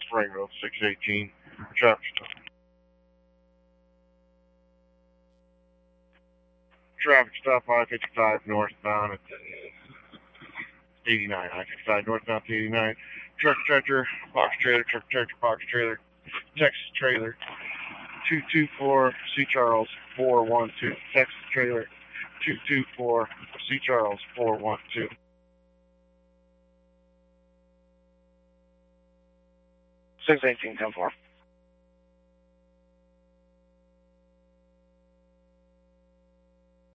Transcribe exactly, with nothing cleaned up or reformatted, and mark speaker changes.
Speaker 1: Spring Road, six eighteen, traffic stop. Traffic stop I fifty-five northbound at eighty-nine. I fifty-five northbound to eighty-nine. Truck tractor, box trailer, truck tractor, box trailer, Texas trailer, two two four C Charles four one two. Texas trailer, two two four C Charles four one two. six eighteen, ten four.